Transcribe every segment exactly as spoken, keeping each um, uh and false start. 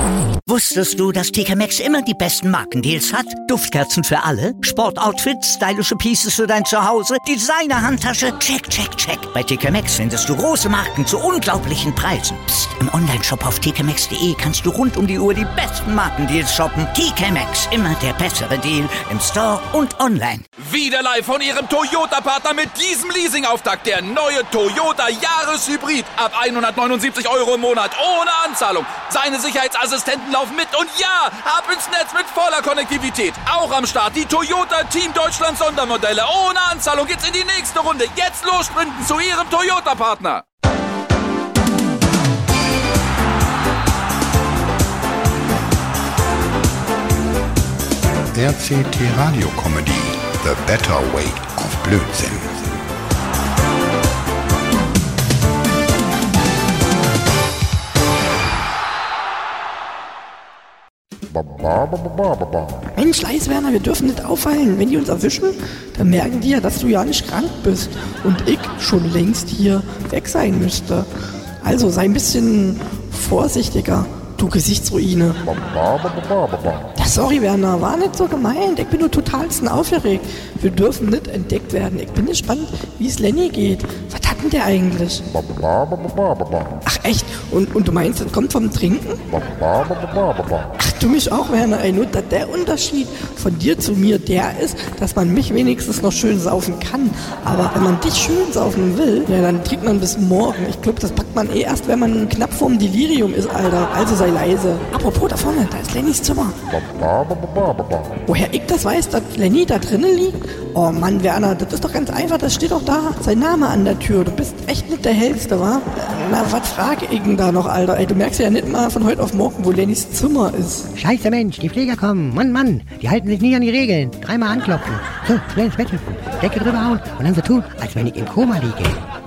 Wusstest du, dass T K Maxx immer die besten Markendeals hat? Duftkerzen für alle, Sportoutfits, stylische Pieces für dein Zuhause, Designer-Handtasche, check, check, check. Bei T K Maxx findest du große Marken zu unglaublichen Preisen. Psst. Im Onlineshop auf t k maxx punkt d e kannst du rund um die Uhr die besten Markendeals shoppen. T K Maxx, immer der bessere Deal im Store und online. Wieder live von Ihrem Toyota-Partner mit diesem Leasing-Auftakt. Der neue Toyota Jahreshybrid. Ab hundertneunundsiebzig Euro im Monat. Ohne Anzahlung. Seine Sicherheitsassistenten laufen mit. Und ja, ab ins Netz mit voller Konnektivität. Auch am Start die Toyota Team Deutschland Sondermodelle. Ohne Anzahlung geht's in die nächste Runde. Jetzt los sprinten zu Ihrem Toyota-Partner. R C T Radio Comedy, The Better Way of Blödsinn. Mensch, leise Werner, wir dürfen nicht auffallen. Wenn die uns erwischen, dann merken die ja, dass du ja nicht krank bist und ich schon längst hier weg sein müsste. Also sei ein bisschen vorsichtiger, du Gesichtsruine. Ja, sorry Werner, war nicht so gemeint. Ich bin nur totalsten aufgeregt. Wir dürfen nicht entdeckt werden. Ich bin gespannt, wie es Lenny geht. Was hat denn der eigentlich? Ach echt? Und, und du meinst, das kommt vom Trinken? Ach du mich auch, Werner. Ey, nur dass der Unterschied von dir zu mir der ist, dass man mich wenigstens noch schön saufen kann. Aber wenn man dich schön saufen will, ja, dann trinkt man bis morgen. Ich glaube, das packt man eh erst, wenn man knapp vorm Delirium ist, Alter. Also sei leise. Apropos, da vorne, da ist Lennys Zimmer. Woher ich das weiß, dass Lenny da drinnen liegt? Oh Mann, Werner, das ist doch ganz einfach, das steht doch da. Sein Name an der Tür. Du bist echt nicht der Hellste, wa? Na, was frage ich denn da noch, Alter? Ey, du merkst ja nicht mal von heute auf morgen, wo Lennys Zimmer ist. Scheiße, Mensch, die Pfleger kommen. Mann, Mann, die halten sich nie an die Regeln. Dreimal anklopfen. So, schnell ins Bett hüpfen, Decke drüber hauen und dann so tun, als wenn ich im Koma liege.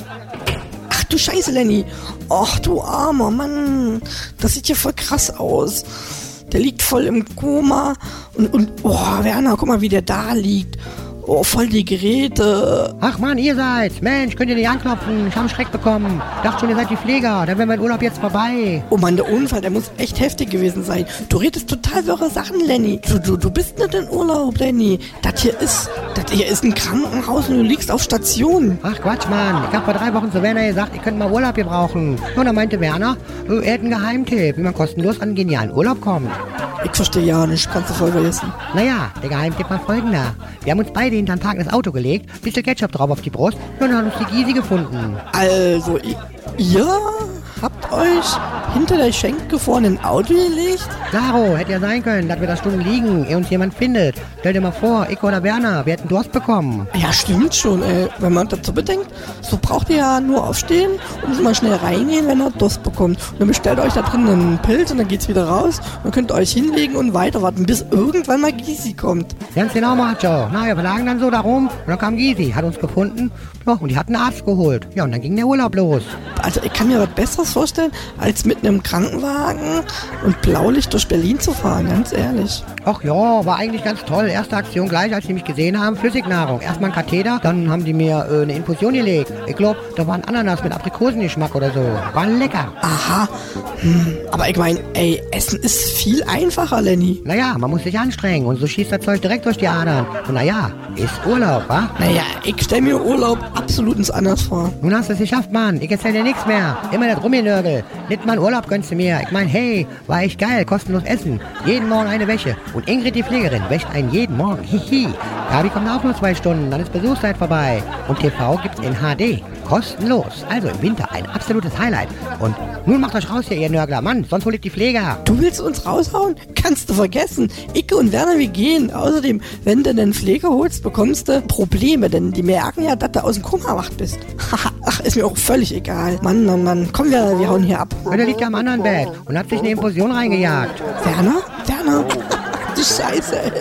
Ach du Scheiße, Lenny. Ach du armer Mann. Das sieht ja voll krass aus. Der liegt voll im Koma. Und, und oh, Werner, guck mal, wie der da liegt. Oh, voll die Geräte. Ach Mann, ihr seid's. Mensch, könnt ihr nicht anklopfen? Ich hab einen Schreck bekommen. Dachte schon, ihr seid die Pfleger. Dann wäre mein Urlaub jetzt vorbei. Oh Mann, der Unfall, der muss echt heftig gewesen sein. Du redest total wirre Sachen, Lenny. Du, du, du bist nicht in Urlaub, Lenny. Das hier ist, das hier ist ein Krankenhaus und du liegst auf Station. Ach Quatsch, Mann. Ich hab vor drei Wochen zu Werner gesagt, ich könnte mal Urlaub gebrauchen. Und dann meinte Werner, er hat einen Geheimtipp, wie man kostenlos an einen genialen Urlaub kommt. Ich verstehe ja nicht, kannst du voll vergessen. Naja, der Geheimtipp war folgender. Wir haben uns beide hinter den Tag ins Auto gelegt, bisschen Ketchup drauf auf die Brust und dann hat uns die Gysi gefunden. Also, ihr habt euch hinter der Schenke vorne ein Auto gelegt? Klaro, hätte ja sein können, dass wir da Stunden liegen, ehe uns jemand findet. Stell dir mal vor, ich oder Werner, wir hätten Durst bekommen. Ja, stimmt schon, ey. Wenn man dazu bedenkt, so braucht ihr ja nur aufstehen und mal schnell reingehen, wenn ihr Durst bekommt. Und dann bestellt euch da drin einen Pilz und dann geht's wieder raus. Dann könnt ihr euch hinlegen und weiter warten, bis irgendwann mal Gysi kommt. Ganz genau, Macho. Na, wir lagen dann so da rum und dann kam Gysi, hat uns gefunden, ja, und die hat einen Arzt geholt. Ja, und dann ging der Urlaub los. Also ich kann mir was Besseres vorstellen, als mit einem Krankenwagen und Blaulicht durch Berlin zu fahren, ganz ehrlich. Ach ja, war eigentlich ganz toll. Erste Aktion gleich, als sie mich gesehen haben, Flüssignahrung. Erstmal ein Katheter, dann haben die mir äh, eine Infusion gelegt. Ich glaube, da war ein Ananas mit Aprikosengeschmack oder so. War lecker. Aha. Hm, aber ich meine, ey, Essen ist viel einfacher, Lenny. Naja, man muss sich anstrengen und so schießt das Zeug direkt durch die Adern. Und naja, ist Urlaub, wa? Naja, ich stell mir Urlaub absolut ins Anders vor. Nun hast du es geschafft, Mann. Ich erzähl dir nichts mehr. Immer das Rumgenörgel. Nicht mal Urlaub gönnst du mir. Ich mein, hey, war echt geil, kostenlos essen. Jeden Morgen eine Wäsche. Und Ingrid, die Pflegerin, wäscht einen jeden Morgen. Hihi. Gabi kommt auch nur zwei Stunden, dann ist Besuchszeit vorbei. Und T V gibt's in H D. Kostenlos. Also im Winter ein absolutes Highlight. Und nun macht euch raus hier, ihr Nörgler. Mann, sonst hol ich die Pfleger. Du willst uns raushauen? Kannst du vergessen. Icke und Werner, wir gehen. Außerdem, wenn du einen Pfleger holst, bekommst du Probleme. Denn die merken ja, dass du aus dem Koma wach bist. Ach, ist mir auch völlig egal. Mann, Mann, Mann. Komm, wir, wir hauen hier ab. Ja, der liegt ja am anderen Bett und hat sich eine Infusion reingejagt. Werner? Werner? Die Scheiße, ey.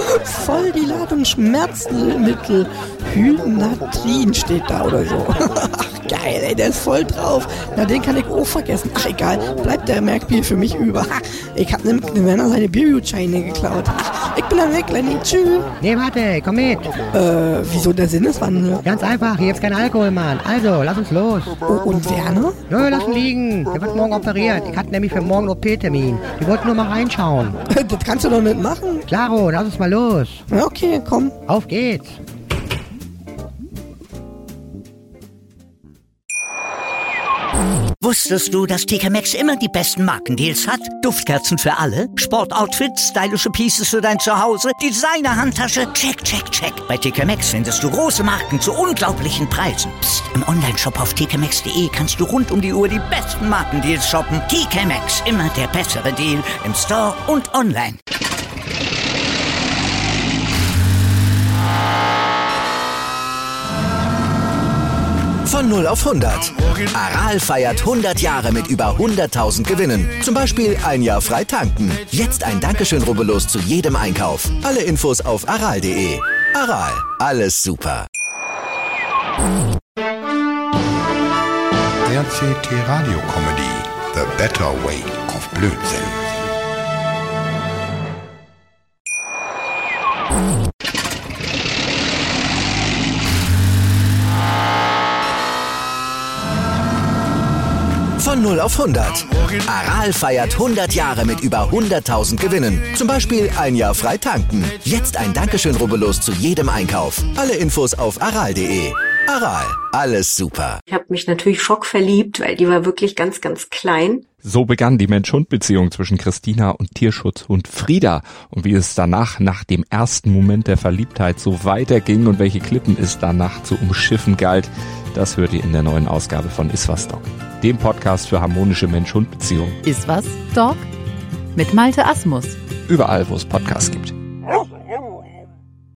Voll die Ladung Schmerzmittel. Hydnatrin steht da oder so. Ach geil, ey, der ist voll drauf. Na, den kann ich auch vergessen. Ach, egal, bleibt der Merkbier für mich über. Ha, ich hab dem Werner seine Biergutscheine geklaut. Ach, ich bin dann weg, Lenny, tschüss. Nee, warte, komm mit. Äh, wieso der Sinneswandel? Ganz einfach, hier gibt's keinen Alkohol, Mann. Also, lass uns los. Oh, und Werner? Nö, lass ihn liegen. Der wird morgen operiert. Ich hatte nämlich für morgen einen O P-Termin. Die wollten nur mal reinschauen. Das kannst du doch nicht machen. Klaro, lass uns mal los. Ja, okay, komm. Auf geht's. Wusstest du, dass T K Maxx immer die besten Markendeals hat? Duftkerzen für alle, Sportoutfits, stylische Pieces für dein Zuhause, Designer-Handtasche, check, check, check. Bei T K Maxx findest du große Marken zu unglaublichen Preisen. Psst. Im Onlineshop auf t k maxx punkt d e kannst du rund um die Uhr die besten Markendeals shoppen. T K Maxx, immer der bessere Deal im Store und online. Von null auf hundert. Aral feiert hundert Jahre mit über hunderttausend Gewinnen. Zum Beispiel ein Jahr frei tanken. Jetzt ein Dankeschön, rubbellos zu jedem Einkauf. Alle Infos auf aral punkt de. Aral, alles super. R C T Radio Comedy, The Better Way of Blödsinn. Von null auf hundert. Aral feiert hundert Jahre mit über hunderttausend Gewinnen. Zum Beispiel ein Jahr frei tanken. Jetzt ein Dankeschön, rubbellos zu jedem Einkauf. Alle Infos auf aral punkt de. Aral, alles super. Ich habe mich natürlich schockverliebt, weil die war wirklich ganz, ganz klein. So begann die Mensch-Hund-Beziehung zwischen Christina und Tierschutzhund Frieda. Und wie es danach, nach dem ersten Moment der Verliebtheit, so weiterging und welche Klippen es danach zu umschiffen galt, das hört ihr in der neuen Ausgabe von Iswas Dog, dem Podcast für harmonische Mensch-Hund-Beziehungen. Iswas Dog mit Malte Asmus. Überall, wo es Podcasts gibt.